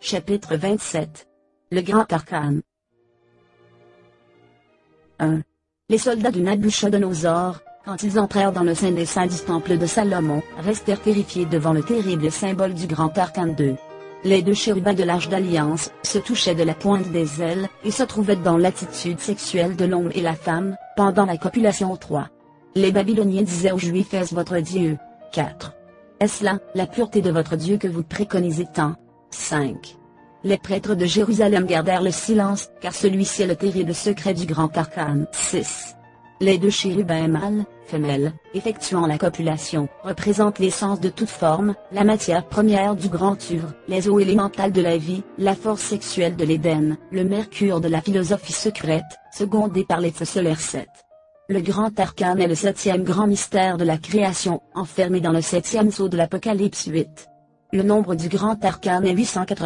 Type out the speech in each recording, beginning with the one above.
Chapitre 27. Le Grand Arcane. 1. Les soldats de Nabuchodonosor, quand ils entrèrent dans le Saint des Saints du temple de Salomon, restèrent terrifiés devant le terrible symbole du Grand Arcane 2. Les deux chérubins de l'Arche d'Alliance se touchaient de la pointe des ailes et se trouvaient dans l'attitude sexuelle de l'homme et la femme, pendant la copulation 3. Les Babyloniens disaient aux Juifs: Est-ce votre Dieu? 4. Est-ce là la pureté de votre Dieu que vous préconisez tant? 5. Les prêtres de Jérusalem gardèrent le silence, car celui-ci est le terrible secret du Grand Arcane. 6. Les deux chérubins mâles, femelles, effectuant la copulation, représentent l'essence de toute forme, la matière première du grand œuvre, les eaux élémentales de la vie, la force sexuelle de l'Éden, le mercure de la philosophie secrète, secondé par les feux solaires 7. Le Grand Arcane est le 7e grand mystère de la création, enfermé dans le 7e sceau de l'Apocalypse 8. Le nombre du Grand Arcane est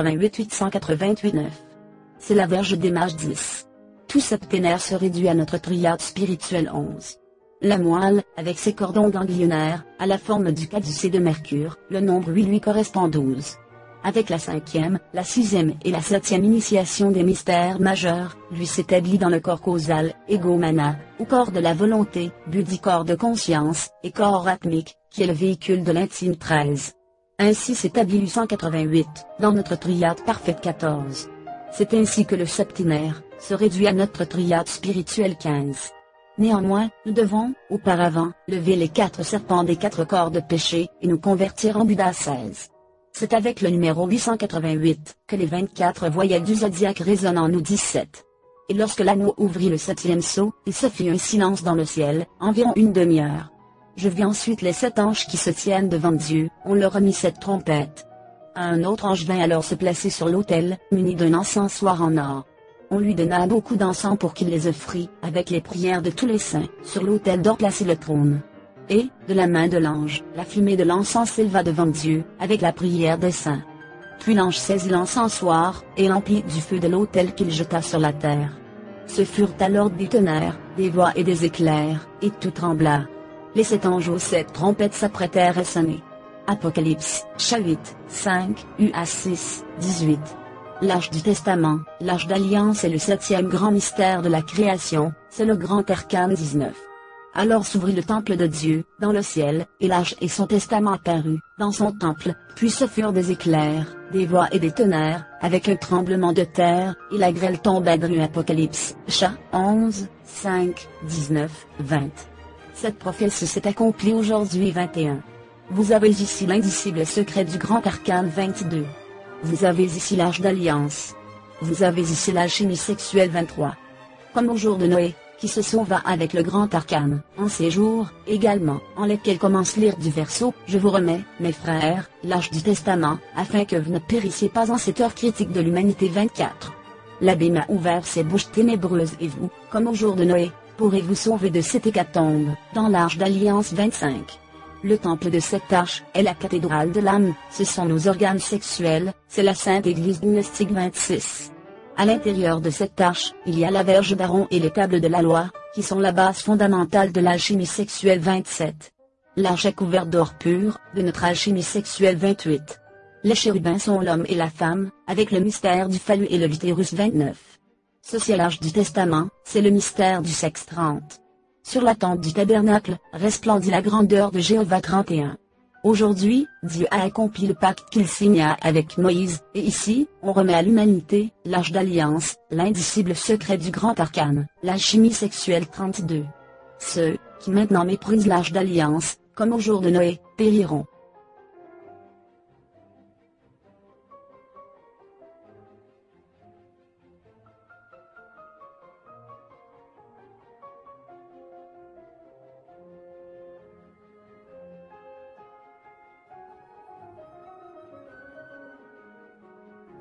888-9. C'est la Vierge des Mages 10. Tout septénaire se réduit à notre triade spirituelle 11. La moelle, avec ses cordons ganglionnaires, a la forme du caducée de Mercure, le nombre 8 lui correspond 12. Avec la 5e, la 6e et la 7e initiation des mystères majeurs, lui s'établit dans le corps causal, ego-mana, ou corps de la volonté, buddhi-corps de conscience, et corps atmique, qui est le véhicule de l'intime 13. Ainsi s'établit 888, dans notre triade parfaite 14. C'est ainsi que le septénaire se réduit à notre triade spirituelle 15. Néanmoins, nous devons, auparavant, lever les 4 serpents des 4 corps de péché, et nous convertir en Bouddha 16. C'est avec le numéro 888, que les 24 voyelles du zodiaque résonnent en nous 17. Et lorsque l'anneau ouvrit le 7e sceau, il se fit un silence dans le ciel, environ une demi-heure. Je vis ensuite les 7 anges qui se tiennent devant Dieu, on leur remit 7 trompettes. Un autre ange vint alors se placer sur l'autel, muni d'un encensoir en or. On lui donna beaucoup d'encens pour qu'il les offrît, avec les prières de tous les saints, sur l'autel d'or placé le trône. Et, de la main de l'ange, la fumée de l'encens s'éleva devant Dieu, avec la prière des saints. Puis l'ange saisit l'encensoir, et l'emplit du feu de l'autel qu'il jeta sur la terre. Ce furent alors des tonnerres, des voix et des éclairs, et tout trembla. Les 7 anges aux 7 trompettes s'apprêtèrent à sonner. Apocalypse, chapitre 5, UA 6, 18. L'Arche du Testament, l'Arche d'Alliance est le 7e grand mystère de la création, c'est le Grand Arcane 19. Alors s'ouvrit le temple de Dieu, dans le ciel, et l'Arche et son testament apparut, dans son temple, puis ce furent des éclairs, des voix et des tonnerres, avec un tremblement de terre, et la grêle tomba dans Apocalypse, chapitre 11, 5, 19, 20. Cette prophétie s'est accomplie aujourd'hui 21. Vous avez ici l'indicible secret du Grand Arcane 22. Vous avez ici l'Arche d'Alliance. Vous avez ici l'alchimie sexuelle 23. Comme au jour de Noé, qui se sauva avec le Grand Arcane, en ces jours, également, en lesquels commence l'ère du Verseau, je vous remets, mes frères, l'Arche du Testament, afin que vous ne périssiez pas en cette heure critique de l'humanité 24. L'abîme a ouvert ses bouches ténébreuses et vous, comme au jour de Noé, pourrez-vous sauver de cette hécatombe, dans l'Arche d'Alliance 25. Le temple de cette arche est la cathédrale de l'âme, ce sont nos organes sexuels, c'est la Sainte Église gnostique 26. À l'intérieur de cette arche, il y a la verge d'Aaron et les tables de la loi, qui sont la base fondamentale de l'alchimie sexuelle 27. L'arche est couverte d'or pur, de notre alchimie sexuelle 28. Les chérubins sont l'homme et la femme, avec le mystère du phallus et le l'utérus 29. Ceci est l'Arche du Testament, c'est le mystère du sexe 30. Sur la tente du tabernacle, resplendit la grandeur de Jéhovah 31. Aujourd'hui, Dieu a accompli le pacte qu'il signa avec Moïse, et ici, on remet à l'humanité, l'Arche d'Alliance, l'indicible secret du Grand Arcane, l'alchimie sexuelle 32. Ceux, qui maintenant méprisent l'Arche d'Alliance, comme au jour de Noé, périront.